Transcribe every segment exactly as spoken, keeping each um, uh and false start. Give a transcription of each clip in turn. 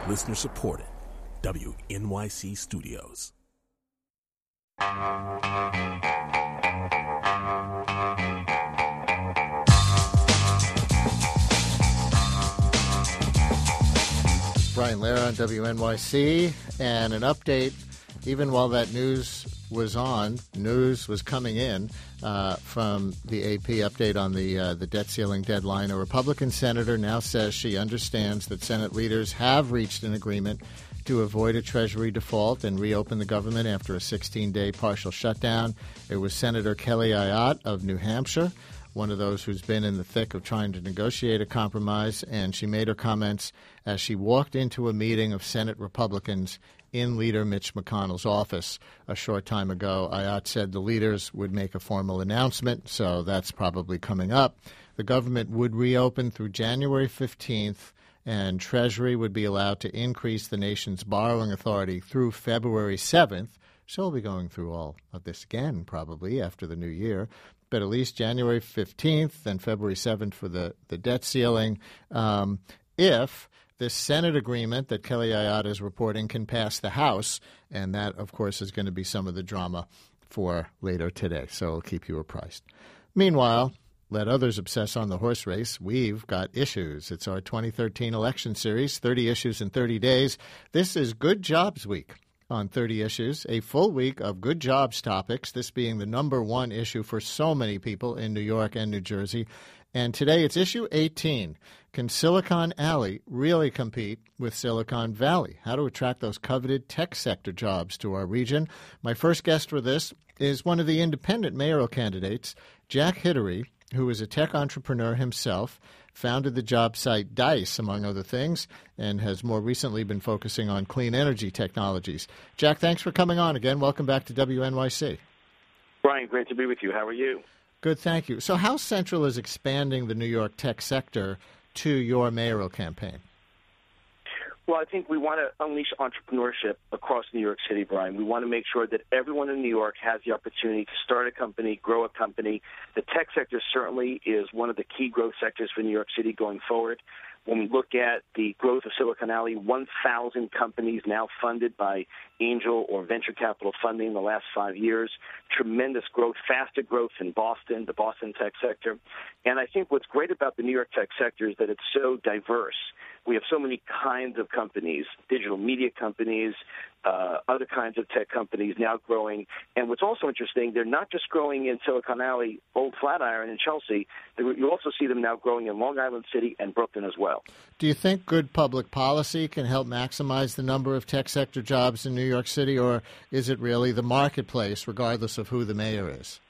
Listener supported. W N Y C Studios. Brian Lehrer on W N Y C, and an update, even while that news was on, news was coming in uh, from the A P update on the uh, the debt ceiling deadline. A Republican senator now says she understands that Senate leaders have reached an agreement to avoid a Treasury default and reopen the government after a sixteen-day partial shutdown. It was Senator Kelly Ayotte of New Hampshire, one of those who's been in the thick of trying to negotiate a compromise, and she made her comments as she walked into a meeting of Senate Republicans in Leader Mitch McConnell's office a short time ago. Ayotte said the leaders would make a formal announcement, so that's probably coming up. The government would reopen through January fifteenth, and Treasury would be allowed to increase the nation's borrowing authority through February seventh. So we'll be going through all of this again probably after the new year. But at least January fifteenth and February seventh for the, the debt ceiling. Um, if this Senate agreement that Kelly Ayotte is reporting can pass the House, and that, of course, is going to be some of the drama for later today. So we'll keep you apprised. Meanwhile, let others obsess on the horse race. We've got issues. It's our twenty thirteen election series, thirty issues in thirty days. This is Good Jobs Week. On thirty issues, a full week of good jobs topics, this being the number one issue for so many people in New York and New Jersey. And today it's issue eighteen. Can Silicon Alley really compete with Silicon Valley? How to attract those coveted tech sector jobs to our region. My first guest for this is one of the independent mayoral candidates, Jack Hidary, who is a tech entrepreneur himself, founded the job site Dice, among other things, and has more recently been focusing on clean energy technologies. Jack, thanks for coming on again. Welcome back to W N Y C. Brian, great to be with you. How are you? Good, thank you. So how central is expanding the New York tech sector to your mayoral campaign? Well, I think we want to unleash entrepreneurship across New York City, Brian. We want to make sure that everyone in New York has the opportunity to start a company, grow a company. The tech sector certainly is one of the key growth sectors for New York City going forward. When we look at the growth of Silicon Alley, one thousand companies now funded by angel or venture capital funding in the last five years. Tremendous growth, faster growth in Boston, the Boston tech sector. And I think what's great about the New York tech sector is that it's so diverse. We have so many kinds of companies, digital media companies, uh, other kinds of tech companies now growing. And what's also interesting, they're not just growing in Silicon Alley, Old Flatiron, and Chelsea. You also see them now growing in Long Island City and Brooklyn as well. Do you think good public policy can help maximize the number of tech sector jobs in New York City, or is it really the marketplace, regardless of who the mayor is?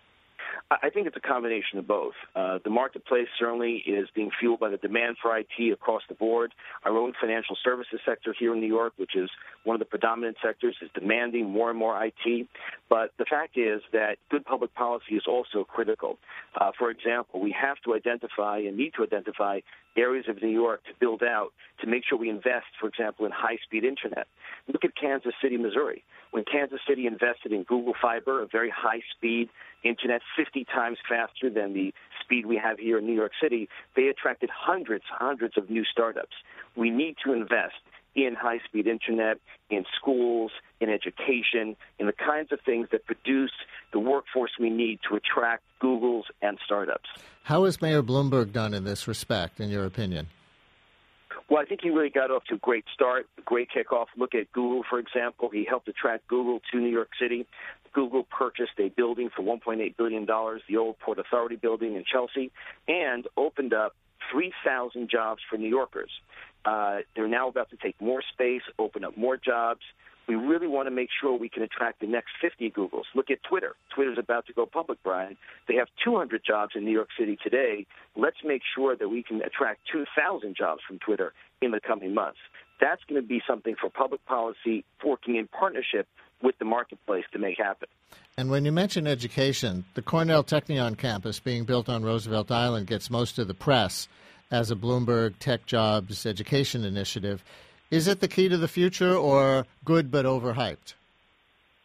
I think it's a combination of both. Uh, the marketplace certainly is being fueled by the demand for I T across the board. Our own financial services sector here in New York, which is one of the predominant sectors, is demanding more and more I T. But the fact is that good public policy is also critical. Uh, for example, we have to identify and need to identify areas of New York to build out to make sure we invest, for example, in high-speed internet. Look at Kansas City, Missouri. When Kansas City invested in Google Fiber, a very high-speed internet, fifty times faster than the speed we have here in New York City, they attracted hundreds, hundreds of new startups. We need to invest in high-speed internet, in schools, in education, in the kinds of things that produce the workforce we need to attract Googles and startups. How has Mayor Bloomberg done in this respect, in your opinion? Well, I think he really got off to a great start, a great kickoff. Look at Google, for example. He helped attract Google to New York City. Google purchased a building for one point eight billion dollars, the old Port Authority building in Chelsea, and opened up three thousand jobs for New Yorkers. Uh, they're now about to take more space, open up more jobs. We really want to make sure we can attract the next fifty Googles. Look at Twitter. Twitter's about to go public, Brian. They have two hundred jobs in New York City today. Let's make sure that we can attract two thousand jobs from Twitter in the coming months. That's going to be something for public policy working in partnership with the marketplace to make happen. And when you mention education, the Cornell Technion campus being built on Roosevelt Island gets most of the press as a Bloomberg Tech Jobs education initiative. Is it the key to the future or good but overhyped?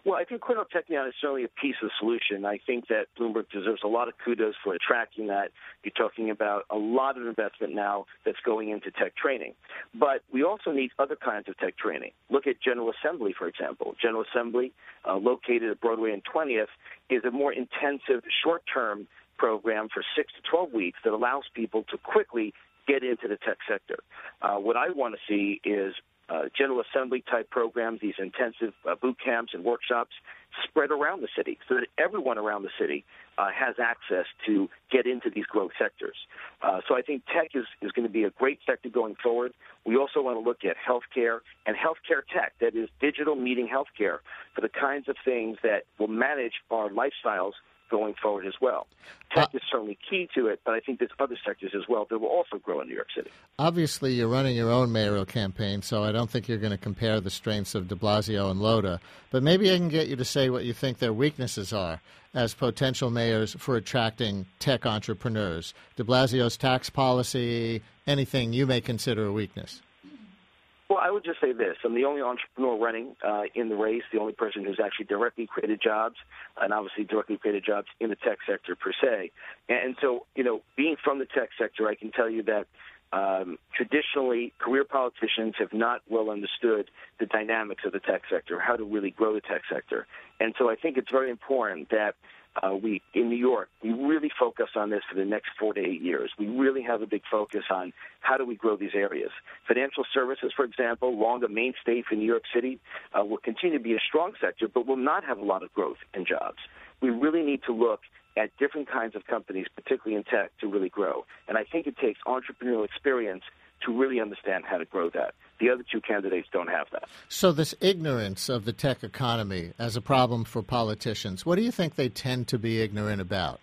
Well, I think Cornell Technion is certainly a piece of the solution. I think that Bloomberg deserves a lot of kudos for attracting that. You're talking about a lot of investment now that's going into tech training. But we also need other kinds of tech training. Look at General Assembly, for example. General Assembly, uh, located at Broadway and twentieth, is a more intensive short-term program for six to twelve weeks that allows people to quickly get into the tech sector. Uh, what I want to see is uh, General Assembly type programs, these intensive uh, boot camps and workshops spread around the city so that everyone around the city uh, has access to get into these growth sectors. Uh, so I think tech is, is going to be a great sector going forward. We also want to look at healthcare and healthcare tech, that is digital meeting healthcare, for the kinds of things that will manage our lifestyles going forward as well. Tech uh, is certainly key to it, but I think there's other sectors as well that will also grow in New York City. Obviously, you're running your own mayoral campaign, so I don't think you're going to compare the strengths of de Blasio and Lota, but maybe I can get you to say what you think their weaknesses are as potential mayors for attracting tech entrepreneurs. De Blasio's tax policy, anything you may consider a weakness. Well, I would just say this. I'm the only entrepreneur running uh, in the race, the only person who's actually directly created jobs, and obviously directly created jobs in the tech sector per se. And so, you know, being from the tech sector, I can tell you that um, traditionally career politicians have not well understood the dynamics of the tech sector, how to really grow the tech sector. And so I think it's very important that Uh, we, in New York, we really focus on this for the next four to eight years. We really have a big focus on how do we grow these areas. Financial services, for example, long a mainstay for New York City, uh, will continue to be a strong sector, but will not have a lot of growth in jobs. We really need to look at different kinds of companies, particularly in tech, to really grow. And I think it takes entrepreneurial experience to really understand how to grow that. The other two candidates don't have that. So this ignorance of the tech economy as a problem for politicians, what do you think they tend to be ignorant about?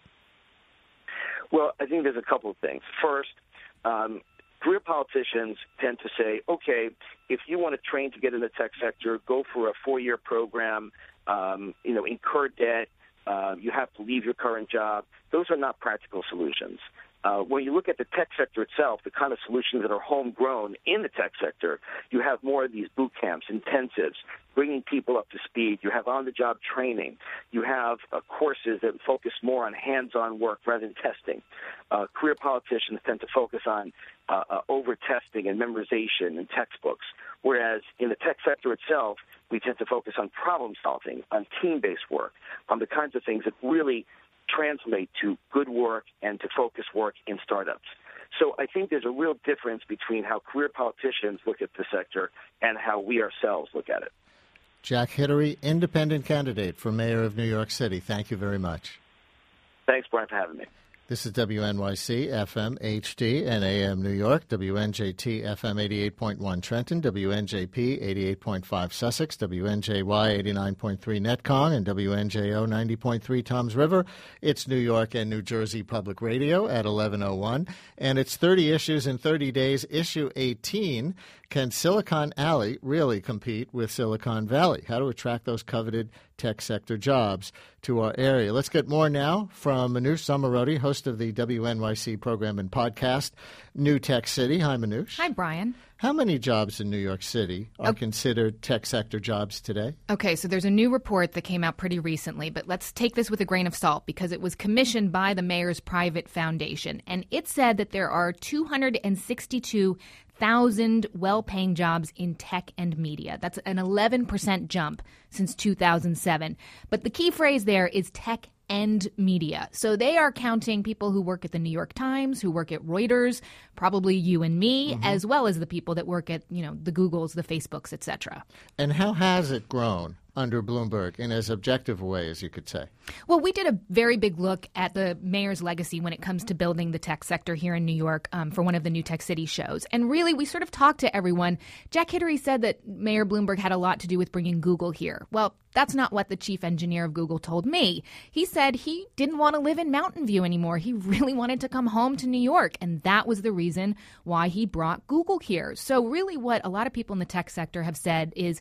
Well, I think there's a couple of things. First, um, career politicians tend to say, okay, if you want to train to get in the tech sector, go for a four-year program, um, you know, incur debt, uh, you have to leave your current job. Those are not practical solutions. Uh, when you look at the tech sector itself, the kind of solutions that are homegrown in the tech sector, you have more of these boot camps, intensives, bringing people up to speed. You have on-the-job training. You have uh, courses that focus more on hands-on work rather than testing. Uh, career politicians tend to focus on uh, uh, over-testing and memorization and textbooks, whereas in the tech sector itself, we tend to focus on problem-solving, on team-based work, on the kinds of things that really translate to good work and to focus work in startups. So I think there's a real difference between how career politicians look at the sector and how we ourselves look at it. Jack Hidary, independent candidate for mayor of New York City. Thank you very much. Thanks, Brian, for having me. This is W N Y C, F M, H D, and A M New York, W N J T, F M eighty-eight point one Trenton, W N J P, eighty-eight point five Sussex, W N J Y, eighty-nine point three Netcong, and W N J O, ninety point three Toms River. It's New York and New Jersey Public Radio at eleven oh one, and it's thirty issues in thirty days. Issue eighteen, can Silicon Alley really compete with Silicon Valley? How to attract those coveted tech sector jobs to our area. Let's get more now from Manoush Zomorodi, host of the W N Y C program and podcast, New Tech City. Hi, Manoush. Hi, Brian. How many jobs in New York City are oh. considered tech sector jobs today? Okay, so there's a new report that came out pretty recently, but let's take this with a grain of salt because it was commissioned by the mayor's private foundation, and it said that there are two hundred sixty-two thousand well-paying jobs in tech and media. That's an eleven percent jump since two thousand seven. But the key phrase there is tech and media. So they are counting people who work at the New York Times, who work at Reuters, probably you and me, mm-hmm. as well as the people that work at, you know, the Googles, the Facebooks, et cetera. And how has it grown under Bloomberg in as objective a way as you could say? Well, we did a very big look at the mayor's legacy when it comes to building the tech sector here in New York um, for one of the New Tech City shows. And really, we sort of talked to everyone. Jack Hidary said that Mayor Bloomberg had a lot to do with bringing Google here. Well, that's not what the chief engineer of Google told me. He said he didn't want to live in Mountain View anymore. He really wanted to come home to New York. And that was the reason why he brought Google here. So really what a lot of people in the tech sector have said is,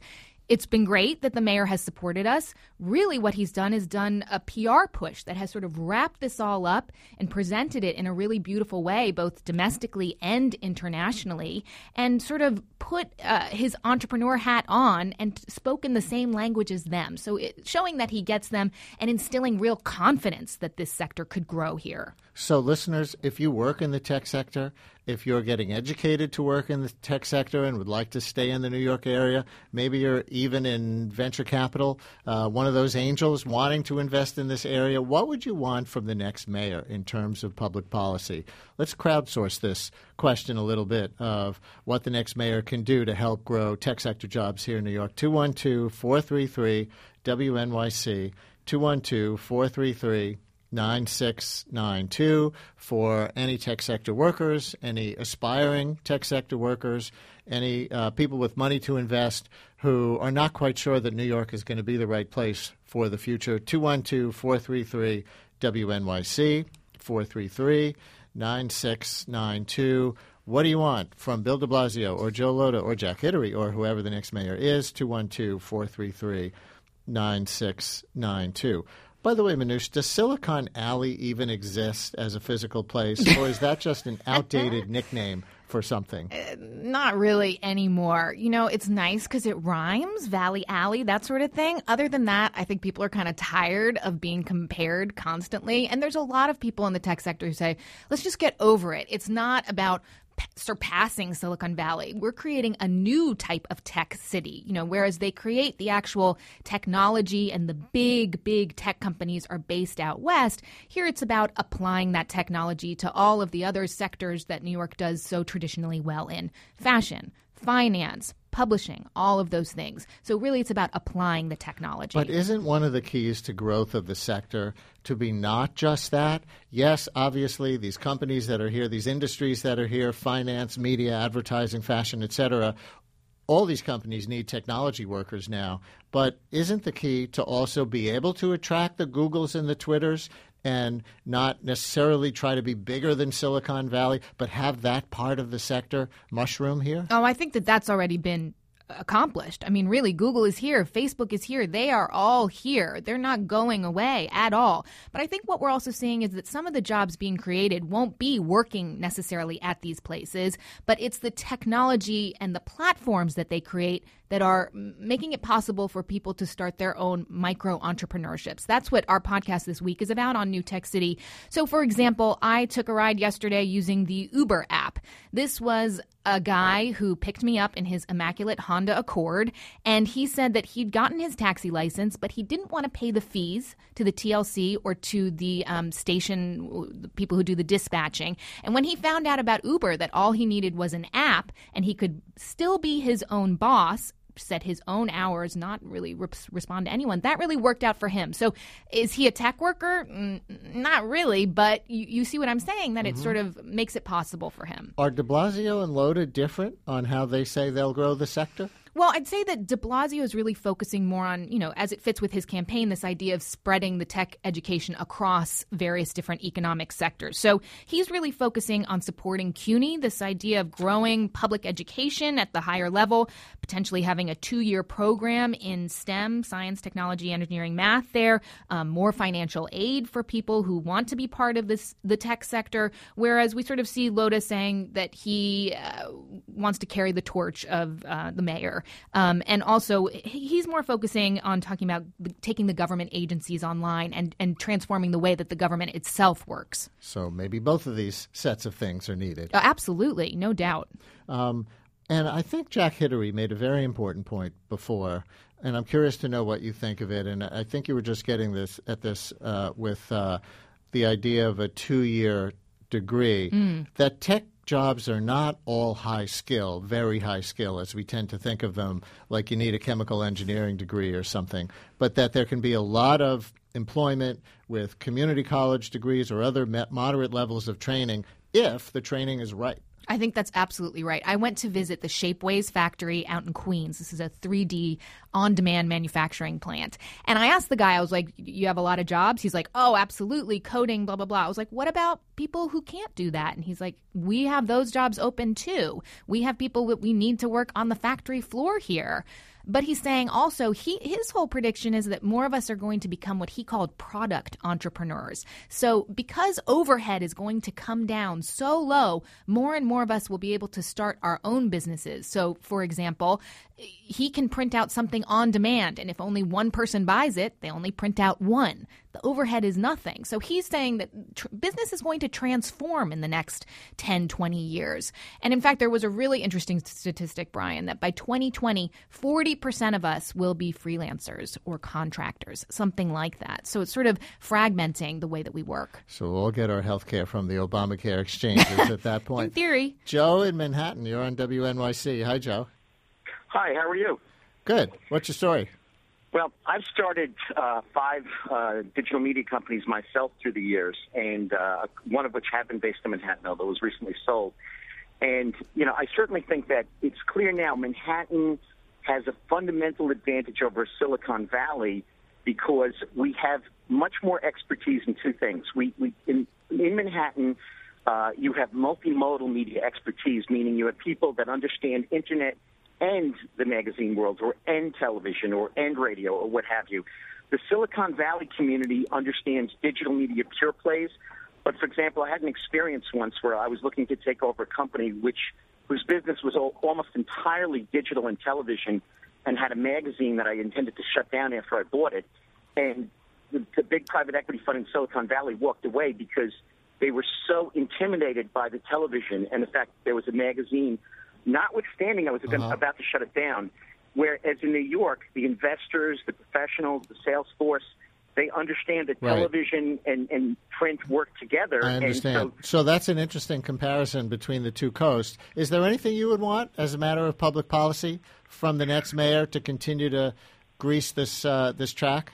it's been great that the mayor has supported us. Really what he's done is done a P R push that has sort of wrapped this all up and presented it in a really beautiful way, both domestically and internationally, and sort of put uh, his entrepreneur hat on and spoken the same language as them. So it, showing that he gets them and instilling real confidence that this sector could grow here. So listeners, if you work in the tech sector, if you're getting educated to work in the tech sector and would like to stay in the New York area, maybe you're even in venture capital, uh, one of those angels wanting to invest in this area, what would you want from the next mayor in terms of public policy? Let's crowdsource this question a little bit of what the next mayor can do to help grow tech sector jobs here in New York. two one two, four three three, W N Y C, two one two, four three three, nine six nine two for any tech sector workers, any aspiring tech sector workers, any uh, people with money to invest who are not quite sure that New York is going to be the right place for the future. two one two, four three three, W N Y C, four three three, nine six nine two. What do you want from Bill de Blasio or Joe Lhota or Jack Hidary or whoever the next mayor is? two one two, four three three, nine six nine two. By the way, Manoush, does Silicon Alley even exist as a physical place, or is that just an outdated nickname for something? Uh, not really anymore. You know, it's nice because it rhymes, Valley Alley, that sort of thing. Other than that, I think people are kind of tired of being compared constantly. And there's a lot of people in the tech sector who say, let's just get over it. It's not about surpassing Silicon Valley. We're creating a new type of tech city, you know, whereas they create the actual technology and the big, big tech companies are based out west. Here it's about applying that technology to all of the other sectors that New York does so traditionally well in: fashion, finance, publishing, all of those things. So really it's about applying the technology. But isn't one of the keys to growth of the sector to be not just that? Yes, obviously, these companies that are here, these industries that are here, finance, media, advertising, fashion, et cetera, all these companies need technology workers now. But isn't the key to also be able to attract the Googles and the Twitters and not necessarily try to be bigger than Silicon Valley, but have that part of the sector mushroom here? Oh, I think that that's already been accomplished. I mean, really, Google is here. Facebook is here. They are all here. They're not going away at all. But I think what we're also seeing is that some of the jobs being created won't be working necessarily at these places, but it's the technology and the platforms that they create that are making it possible for people to start their own micro entrepreneurships. That's what our podcast this week is about on New Tech City. So, for example, I took a ride yesterday using the Uber app. This was a guy who picked me up in his immaculate Honda Accord, and he said that he'd gotten his taxi license, but he didn't want to pay the fees to the T L C or to the um, station, the people who do the dispatching. And when he found out about Uber, that all he needed was an app and he could still be his own boss, set his own hours, not really re- respond to anyone. That really worked out for him. So is he a tech worker? Mm, not really, but you, you see what I'm saying, that mm-hmm. it sort of makes it possible for him. Are de Blasio and Lhota different on how they say they'll grow the sector? Well, I'd say that de Blasio is really focusing more on, you know, as it fits with his campaign, this idea of spreading the tech education across various different economic sectors. So he's really focusing on supporting CUNY, this idea of growing public education at the higher level, potentially having a two-year program in STEM, science, technology, engineering, math there, um, more financial aid for people who want to be part of this the tech sector, whereas we sort of see Lhota saying that he uh, wants to carry the torch of uh, the mayor. Um, and also, he's more focusing on talking about the, taking the government agencies online and, and transforming the way that the government itself works. So maybe both of these sets of things are needed. Uh, absolutely, no doubt. Um, and I think Jack Hidary made a very important point before, and I'm curious to know what you think of it. And I think you were just getting this at this uh, with uh, the idea of a two-year degree, mm. that tech jobs are not all high skill, very high skill, as we tend to think of them, like you need a chemical engineering degree or something, but that there can be a lot of employment with community college degrees or other moderate levels of training if the training is right. I think that's absolutely right. I went to visit the Shapeways factory out in Queens. This is a three D on-demand manufacturing plant. And I asked the guy, I was like, you have a lot of jobs? He's like, oh, absolutely, coding, blah, blah, blah. I was like, what about people who can't do that? And he's like, we have those jobs open too. We have people that we need to work on the factory floor here. But he's saying also he his whole prediction is that more of us are going to become what he called product entrepreneurs. So because overhead is going to come down so low, more and more of us will be able to start our own businesses. So, for example, he can print out something on demand, and if only one person buys it, they only print out one. The overhead is nothing. So he's saying that tr- business is going to transform in the next ten, twenty years. And in fact, there was a really interesting statistic, Brian, that by twenty twenty, forty percent of us will be freelancers or contractors, something like that. So it's sort of fragmenting the way that we work. So we'll all get our health care from the Obamacare exchanges at that point. In theory. Joe in Manhattan, you're on W N Y C. Hi, Joe. Hi, how are you? Good. What's your story? Well, I've started uh, five uh, digital media companies myself through the years, and uh, one of which had been based in Manhattan, although it was recently sold. And, you know, I certainly think that it's clear now Manhattan has a fundamental advantage over Silicon Valley because we have much more expertise in two things. We, we in, in Manhattan, uh, you have multimodal media expertise, meaning you have people that understand Internet and the magazine world, or and television, or and radio, or what have you. The Silicon Valley community understands digital media pure plays. But, for example, I had an experience once where I was looking to take over a company which whose business was all, almost entirely digital and television, and had a magazine that I intended to shut down after I bought it. And the, the big private equity fund in Silicon Valley walked away because they were so intimidated by the television and the fact that there was a magazine, notwithstanding I was uh-huh. about to shut it down. Whereas in New York, the investors, the professionals, the sales force, they understand that right. television and, and print work together. I understand. So, so that's an interesting comparison between the two coasts. Is there anything you would want as a matter of public policy from the next mayor to continue to grease this uh, this track?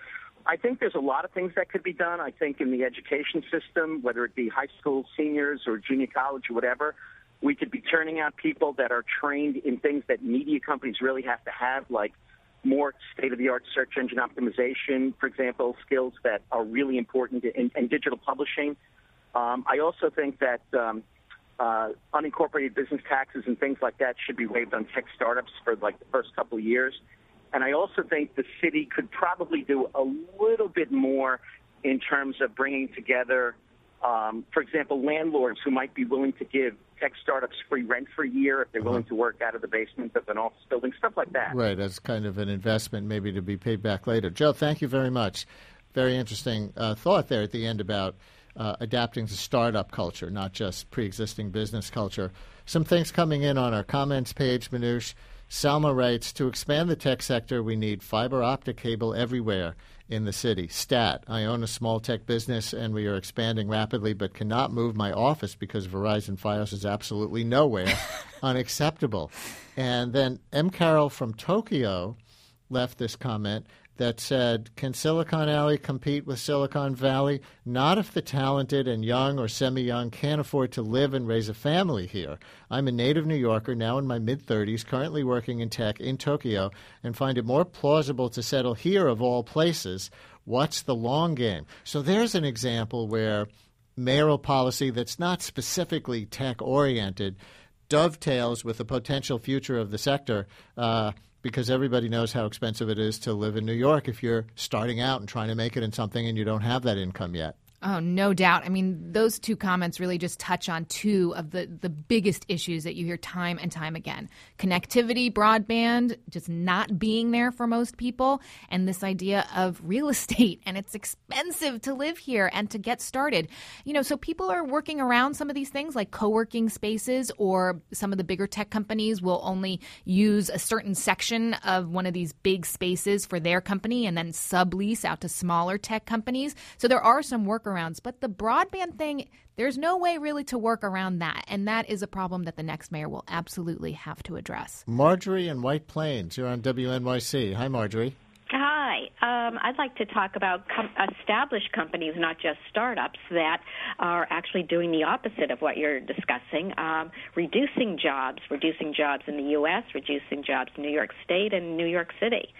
I think there's a lot of things that could be done. I think in the education system, whether it be high school seniors or junior college or whatever, we could be turning out people that are trained in things that media companies really have to have, like more state-of-the-art search engine optimization, for example, skills that are really important in, in digital publishing. Um, I also think that um, uh, unincorporated business taxes and things like that should be waived on tech startups for like the first couple of years. And I also think the city could probably do a little bit more in terms of bringing together, um, for example, landlords who might be willing to give tech startups free rent for a year if they're willing to work out of the basement of an office building, stuff like that. Right, as kind of an investment maybe to be paid back later. Joe, thank you very much. Very interesting uh, thought there at the end about uh, adapting to startup culture, not just pre-existing business culture. Some things coming in on our comments page, Manoush. Salma writes, to expand the tech sector, we need fiber optic cable everywhere in the city. Stat, I own a small tech business and we are expanding rapidly but cannot move my office because Verizon Fios is absolutely nowhere. Unacceptable. And then M. Carroll from Tokyo left this comment that said, can Silicon Alley compete with Silicon Valley? Not if the talented and young or semi-young can't afford to live and raise a family here. I'm a native New Yorker, now in my mid-thirties, currently working in tech in Tokyo, and find it more plausible to settle here of all places. What's the long game? So there's an example where mayoral policy that's not specifically tech-oriented dovetails with the potential future of the sector, uh, because everybody knows how expensive it is to live in New York if you're starting out and trying to make it in something and you don't have that income yet. Oh, no doubt. I mean, those two comments really just touch on two of the, the biggest issues that you hear time and time again. Connectivity, broadband, just not being there for most people, and this idea of real estate, and it's expensive to live here and to get started. You know, so people are working around some of these things like co-working spaces, or some of the bigger tech companies will only use a certain section of one of these big spaces for their company and then sublease out to smaller tech companies. So there are some workarounds. But the broadband thing, there's no way really to work around that. And that is a problem that the next mayor will absolutely have to address. Marjorie in White Plains, you're on W N Y C. Hi, Marjorie. Hi. Um, I'd like to talk about com- established companies, not just startups, that are actually doing the opposite of what you're discussing, um, reducing jobs, reducing jobs in the U S, reducing jobs in New York State and New York City.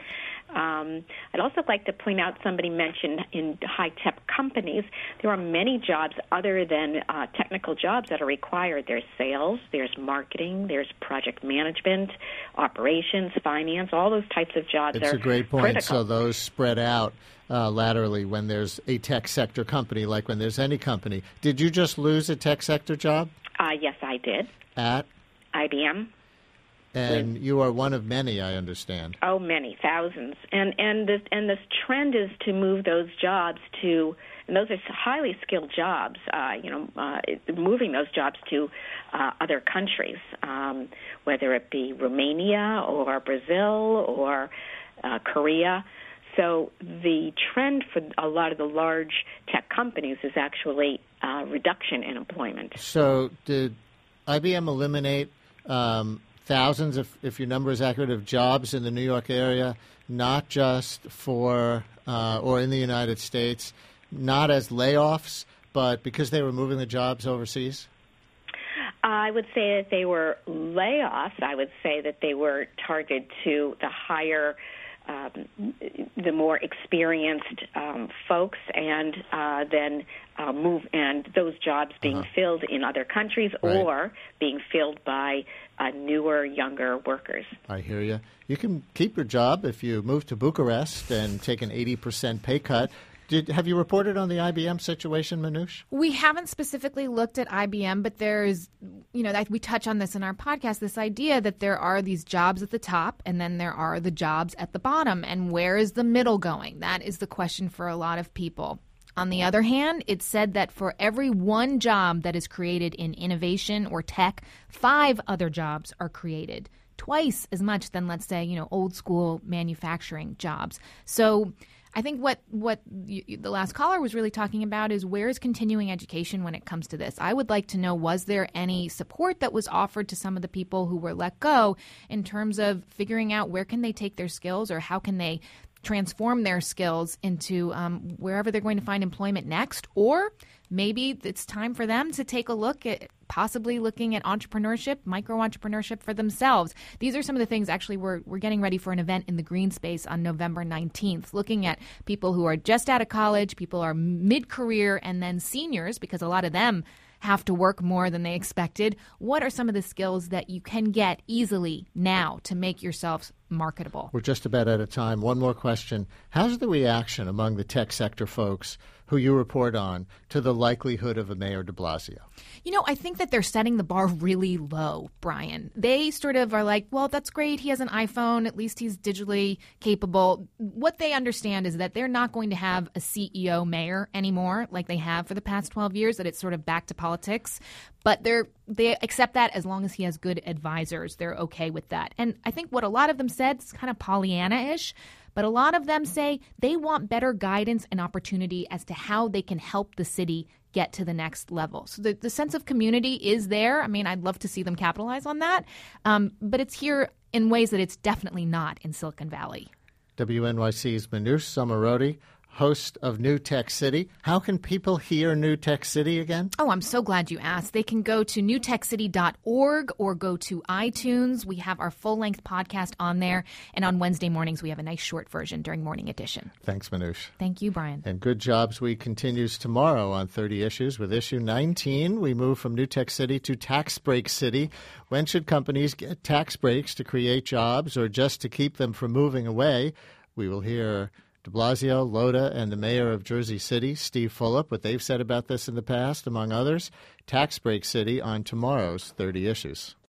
Um, I'd also like to point out, somebody mentioned in high-tech companies, there are many jobs other than uh, technical jobs that are required. There's sales, there's marketing, there's project management, operations, finance, all those types of jobs it's are a great point. critical. So those spread out uh, laterally when there's a tech sector company, like when there's any company. Did you just lose a tech sector job? Uh, yes, I did. At? I B M. And you are one of many, I understand. Oh, many, thousands. And and this, and this trend is to move those jobs to, and those are highly skilled jobs, uh, you know, uh, moving those jobs to uh, other countries, um, whether it be Romania or Brazil or uh, Korea. So the trend for a lot of the large tech companies is actually uh, reduction in employment. So did I B M eliminate um, thousands, if, if your number is accurate, of jobs in the New York area, not just for, uh, or in the United States, not as layoffs, but because they were moving the jobs overseas? I would say that they were layoffs. I would say that they were targeted to the higher, um, the more experienced um, folks, and uh, then uh, move, and those jobs being uh-huh. filled in other countries right. or being filled by uh, newer, younger workers. I hear you. You can keep your job if you move to Bucharest and take an eighty percent pay cut. Did, have you reported on the I B M situation, Manoush? We haven't specifically looked at I B M, but there's, you know, we touch on this in our podcast, this idea that there are these jobs at the top and then there are the jobs at the bottom. And where is the middle going? That is the question for a lot of people. On the other hand, it's said that for every one job that is created in innovation or tech, five other jobs are created. Twice as much than, let's say, you know, old school manufacturing jobs. So I think what what you, the last caller was really talking about is where is continuing education when it comes to this. I would like to know, was there any support that was offered to some of the people who were let go in terms of figuring out where can they take their skills or how can they transform their skills into um, wherever they're going to find employment next? Or maybe it's time for them to take a look at possibly looking at entrepreneurship, micro-entrepreneurship for themselves. These are some of the things, actually, we're, we're getting ready for an event in the Green Space on November nineteenth, looking at people who are just out of college, people who are mid-career, and then seniors, because a lot of them have to work more than they expected. What are some of the skills that you can get easily now to make yourselves marketable? We're just about out of time. One more question. How's the reaction among the tech sector folks who you report on to the likelihood of a Mayor de Blasio? You know, I think that they're setting the bar really low, Brian. They sort of are like, well, that's great. He has an iPhone. At least he's digitally capable. What they understand is that they're not going to have a C E O mayor anymore like they have for the past twelve years, that it's sort of back to politics. But they're, they accept that as long as he has good advisors. They're okay with that. And I think what a lot of them said is kind of Pollyanna-ish, but a lot of them say they want better guidance and opportunity as to how they can help the city get to the next level. So the, the sense of community is there. I mean, I'd love to see them capitalize on that. Um, but it's here in ways that it's definitely not in Silicon Valley. W N Y C's Manoush Zomorodi, host of New Tech City. How can people hear New Tech City again? Oh, I'm so glad you asked. They can go to new tech city dot org or go to iTunes. We have our full-length podcast on there. And on Wednesday mornings, we have a nice short version during Morning Edition. Thanks, Manoush. Thank you, Brian. And Good Jobs Week continues tomorrow on thirty Issues. With issue nineteen, we move from New Tech City to Tax Break City. When should companies get tax breaks to create jobs or just to keep them from moving away? We will hear de Blasio, Lota, and the mayor of Jersey City, Steve Fulop, what they've said about this in the past, among others. Tax Break City on tomorrow's thirty Issues.